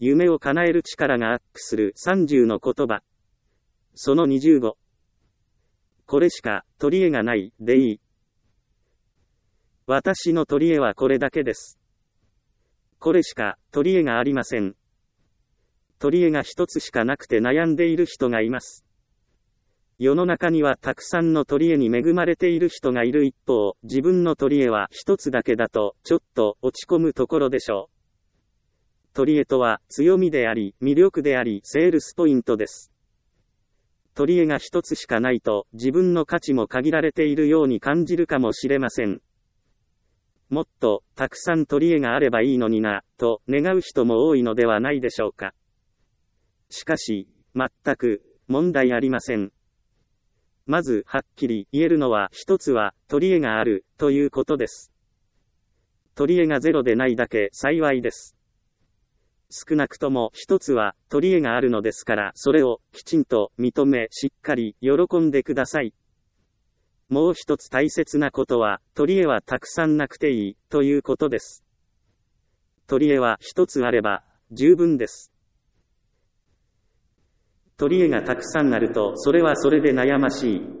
夢を叶える力がアップする30の言葉。その25。これしか取り柄がないでいい。私の取り柄はこれだけです。これしか取り柄がありません。取り柄が一つしかなくて悩んでいる人がいます。世の中にはたくさんの取り柄に恵まれている人がいる一方、自分の取り柄は一つだけだと、ちょっと落ち込むところでしょう。取り柄とは強みであり、魅力であり、セールスポイントです。取り柄が一つしかないと、自分の価値も限られているように感じるかもしれません。もっと、たくさん取り柄があればいいのにな、と願う人も多いのではないでしょうか。しかし、全く、問題ありません。まず、はっきり言えるのは、一つは、取り柄がある、ということです。取り柄がゼロでないだけ幸いです。少なくとも一つは、取り柄があるのですから、それを、きちんと、認め、しっかり、喜んでください。もう一つ大切なことは、取り柄はたくさんなくていい、ということです。取り柄は一つあれば、十分です。取り柄がたくさんあると、それはそれで悩ましい。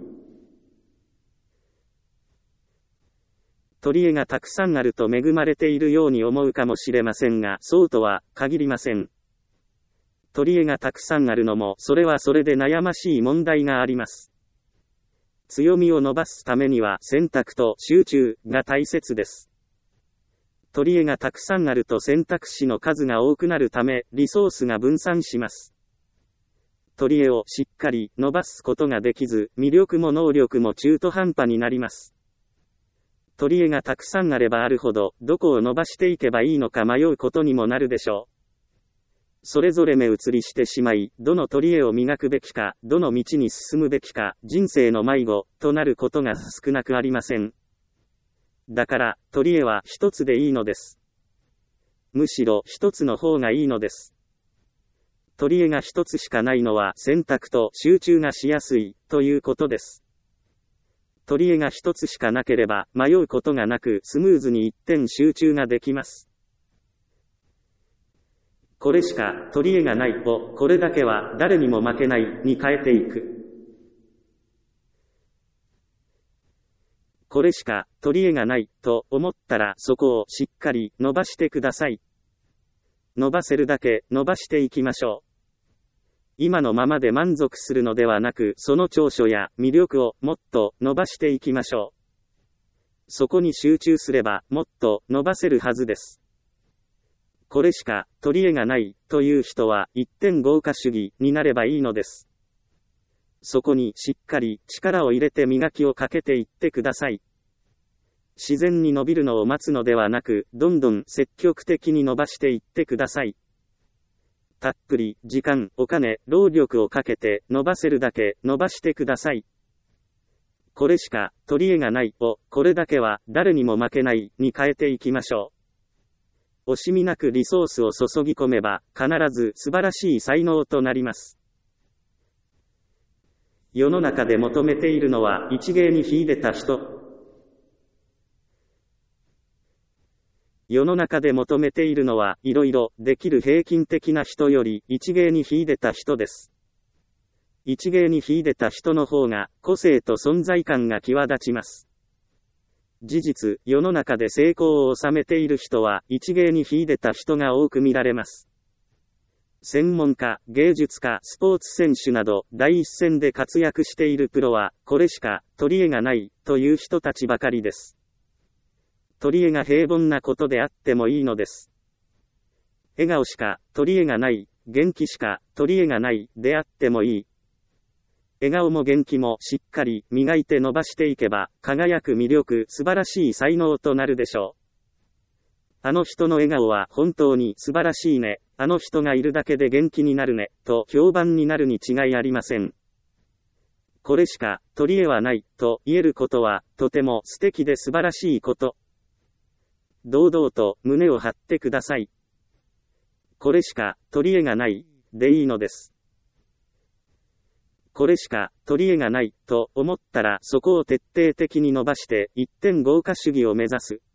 取り柄がたくさんあると恵まれているように思うかもしれませんが、そうとは限りません。取り柄がたくさんあるのも、それはそれで悩ましい問題があります。強みを伸ばすためには、選択と集中が大切です。取り柄がたくさんあると選択肢の数が多くなるため、リソースが分散します。取り柄をしっかり伸ばすことができず、魅力も能力も中途半端になります。取り柄がたくさんあればあるほど、どこを伸ばしていけばいいのか迷うことにもなるでしょう。それぞれ目移りしてしまい、どの取り柄を磨くべきか、どの道に進むべきか、人生の迷子となることが少なくありません。だから、取り柄は一つでいいのです。むしろ一つの方がいいのです。取り柄が一つしかないのは選択と集中がしやすいということです。取り柄が一つしかなければ迷うことがなくスムーズに一点集中ができます。これしか取り柄がないをこれだけは誰にも負けないに変えていく。これしか取り柄がないと思ったらそこをしっかり伸ばしてください。伸ばせるだけ伸ばしていきましょう。今のままで満足するのではなく、その長所や魅力をもっと伸ばしていきましょう。そこに集中すればもっと伸ばせるはずです。これしか取り柄がないという人は一点豪華主義になればいいのです。そこにしっかり力を入れて磨きをかけていってください。自然に伸びるのを待つのではなく、どんどん積極的に伸ばしていってください。たっぷり時間、お金、労力をかけて伸ばせるだけ伸ばしてください。これしか取り柄がないをこれだけは誰にも負けないに変えていきましょう。惜しみなくリソースを注ぎ込めば必ず素晴らしい才能となります。世の中で求めているのは一芸に秀でた人。世の中で求めているのは、いろいろできる平均的な人より一芸に秀でた人です。一芸に秀でた人の方が個性と存在感が際立ちます。事実、世の中で成功を収めている人は一芸に秀でた人が多く見られます。専門家、芸術家、スポーツ選手など第一線で活躍しているプロは、これしか取り柄がないという人たちばかりです。取り柄が平凡なことであってもいいのです。笑顔しか取り柄がない、元気しか取り柄がないであってもいい。笑顔も元気もしっかり磨いて伸ばしていけば、輝く魅力、素晴らしい才能となるでしょう。あの人の笑顔は本当に素晴らしいね、あの人がいるだけで元気になるね、と評判になるに違いありません。これしか取り柄はないと言えることは、とても素敵で素晴らしいこと。堂々と胸を張ってください。これしか取り柄がないでいいのです。これしか取り柄がないと思ったらそこを徹底的に伸ばして一点豪華主義を目指す。